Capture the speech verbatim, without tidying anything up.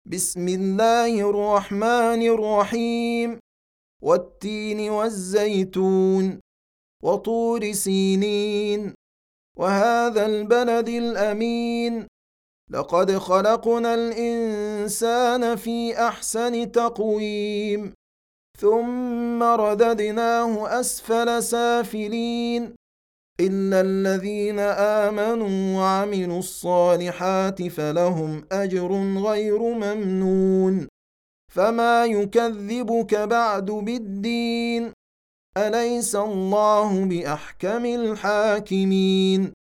بسم الله الرحمن الرحيم. والتين والزيتون وطور سينين وهذا البلد الأمين لقد خلقنا الإنسان في أحسن تقويم ثم رددناه أسفل سافلين إلا الذين آمنوا وعملوا الصالحات فلهم أجر غير ممنون فما يكذبك بعد بالدين أليس الله بأحكم الحاكمين